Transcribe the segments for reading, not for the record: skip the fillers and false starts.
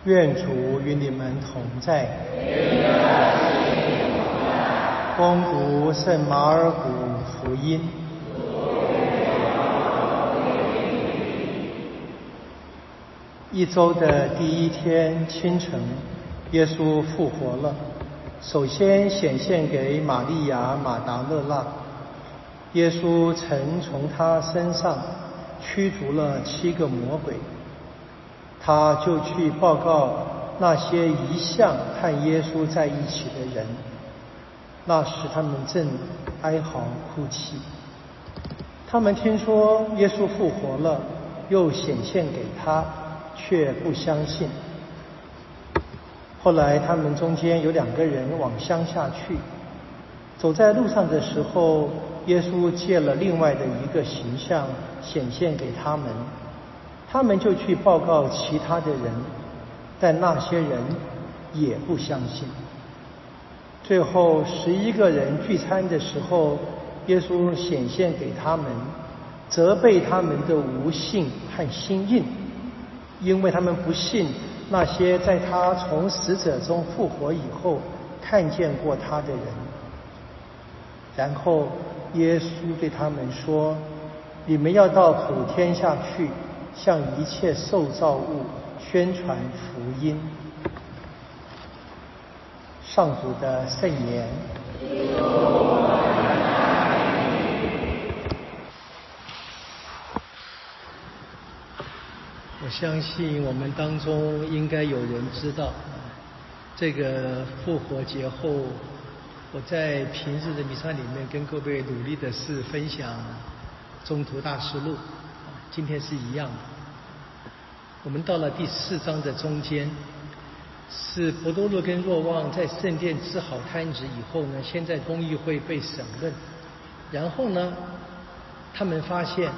愿主与你们同在。恭读圣马尔谷福音。一周的第一天清晨，耶稣复活了，首先显现给玛利亚马达勒纳。耶稣曾从他身上驱逐了7个魔鬼，他就去报告那些一向和耶稣在一起的人。那时他们正哀嚎哭泣，他们听说耶稣复活了，又显现给他，却不相信。后来他们中间有2个人往乡下去，走在路上的时候，耶稣借了另外的一个形象显现给他们，他们就去报告其他的人，但那些人也不相信。最后11个人聚餐的时候，耶稣显现给他们，责备他们的无信和心硬，因为他们不信那些在他从死者中复活以后看见过他的人。然后耶稣对他们说：你们要到普天下去，向一切受造物宣传福音。上主的圣言。 我相信我们当中应该有人知道，这个复活节后，我在平日的弥撒里面跟各位努力的是分享宗徒大事录，今天是一样的。我们到了第4章的中间，是伯多禄跟若望在圣殿治好摊子以后呢，先在公议会被审问，然后呢，他们发现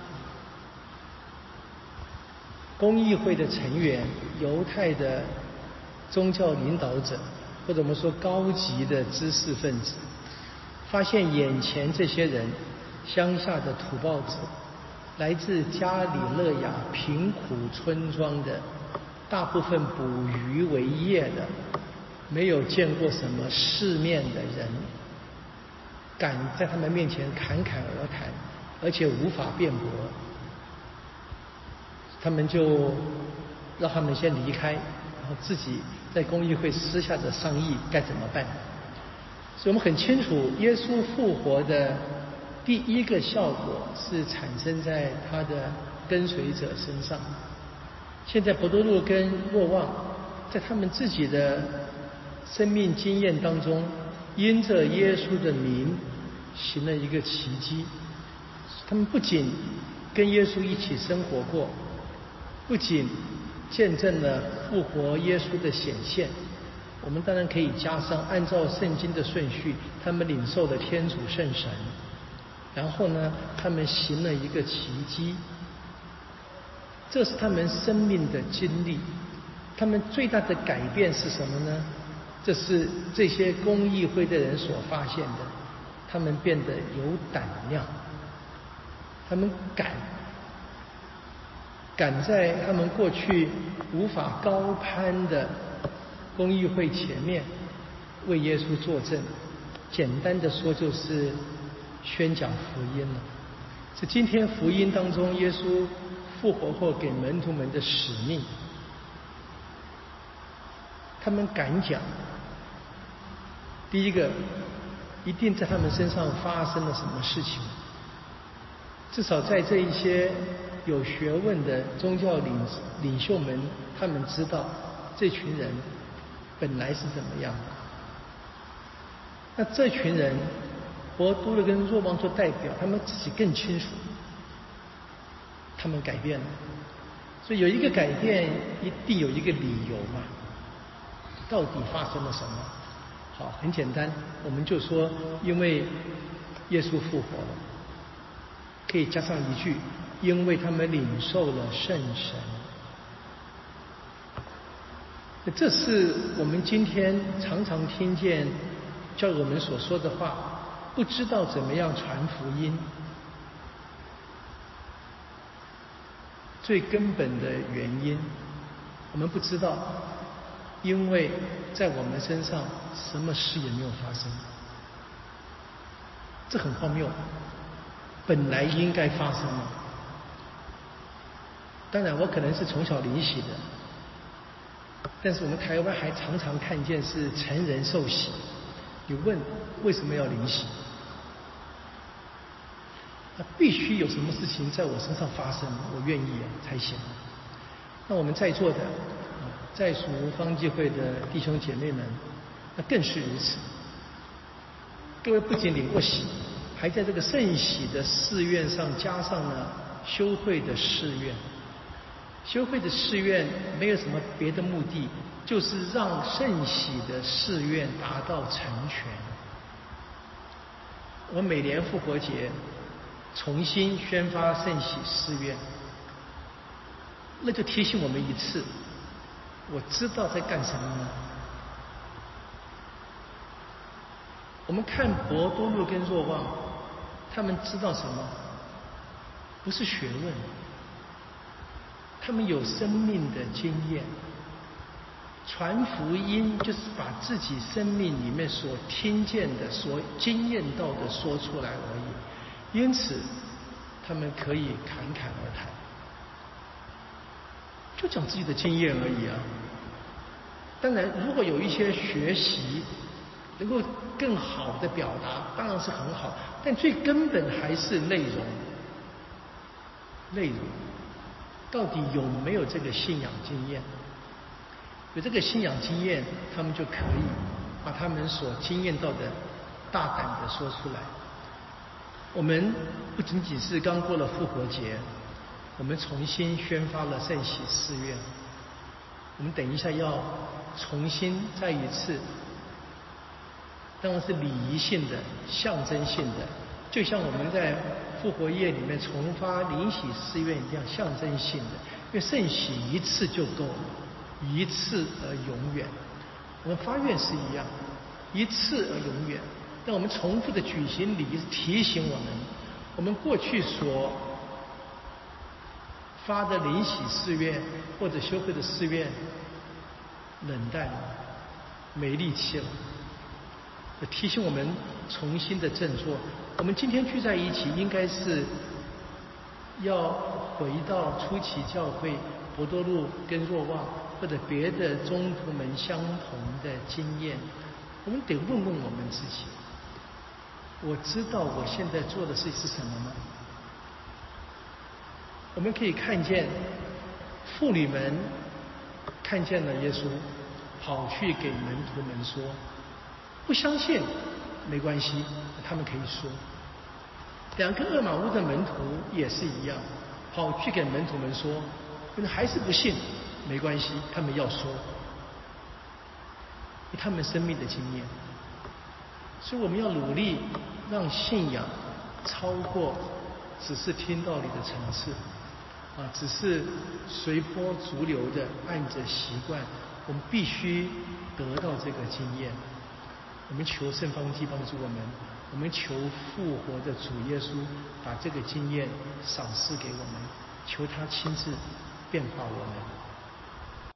公议会的成员，犹太的宗教领导者，或者我们说高级的知识分子，发现眼前这些人，乡下的土包子，来自加里勒亚贫苦村庄的，大部分捕鱼为业的，没有见过什么世面的人，敢在他们面前侃侃而谈，而且无法辩驳，他们就让他们先离开，然后自己在公议会私下的商议该怎么办。所以我们很清楚，耶稣复活的第一个效果是产生在他的跟随者身上。现在伯多禄跟若望在他们自己的生命经验当中，因着耶稣的名行了一个奇迹。他们不仅跟耶稣一起生活过，不仅见证了复活耶稣的显现，我们当然可以加上按照圣经的顺序，他们领受了天主圣神，然后呢，他们行了一个奇迹。这是他们生命的经历。他们最大的改变是什么呢？这是这些公议会的人所发现的。他们变得有胆量，他们敢在他们过去无法高攀的公议会前面为耶稣作证。简单的说，就是宣讲福音了。是今天福音当中耶稣复活后给门徒们的使命。他们敢讲，第一个，一定在他们身上发生了什么事情，至少在这一些有学问的宗教领袖们，他们知道这群人本来是怎么样的。那这群人，伯多禄跟若望做代表，他们自己更清楚，他们改变了。所以有一个改变，一定有一个理由嘛。到底发生了什么？好，很简单，我们就说，因为耶稣复活了，可以加上一句，因为他们领受了圣神。这是我们今天常常听见教友们所说的话，不知道怎么样传福音，最根本的原因。 我们不知道，因为在我们身上什么事也没有发生，这很荒谬，本来应该发生的。当然我可能是从小领洗的，但是我们台湾还常常看见是成人受洗，你问为什么要领洗？那必须有什么事情在我身上发生，我愿意才行。那我们在座的在属方济会的弟兄姐妹们，那更是如此。各位不仅领过洗，还在这个圣洗的誓愿上加上了修会的誓愿。修会的誓愿没有什么别的目的，就是让圣洗的誓愿达到成全。我每年复活节重新宣发圣洗誓愿，那就提醒我们一次，我知道在干什么呢？我们看伯多禄跟若望，他们知道什么？不是学问，他们有生命的经验。传福音就是把自己生命里面所听见的、所经验到的说出来而已，因此他们可以侃侃而谈，就讲自己的经验而已啊。当然，如果有一些学习能够更好的表达，当然是很好，但最根本还是内容。内容到底有没有这个信仰经验？有这个信仰经验，他们就可以把他们所经验到的大胆地说出来。我们不仅仅是刚过了复活节，我们重新宣发了圣洗誓愿。我们等一下要重新再一次，当然是礼仪性的、象征性的，就像我们在复活夜里面重发领洗誓愿一样，象征性的。因为圣洗一次就够了，一次而永远。我们发愿是一样，一次而永远。但我们重复的举行礼仪，提醒我们过去所发的领洗誓愿或者修会的誓愿冷淡了，没力气了，提醒我们重新的振作。我们今天聚在一起，应该是要回到初期教会伯多禄跟若望或者别的宗徒们相同的经验。我们得问问我们自己，我知道我现在做的事是什么吗？我们可以看见妇女们看见了耶稣，跑去给门徒们说，不相信没关系，他们可以说。两个厄玛乌的门徒也是一样，跑去给门徒们说，你们还是不信，没关系，他们要说，他们生命的经验。所以我们要努力让信仰超过只是听道理的层次只是随波逐流的按着习惯，我们必须得到这个经验。我们求圣方济帮助我们，我们求复活的主耶稣把这个经验赏赐给我们，求他亲自变化我们。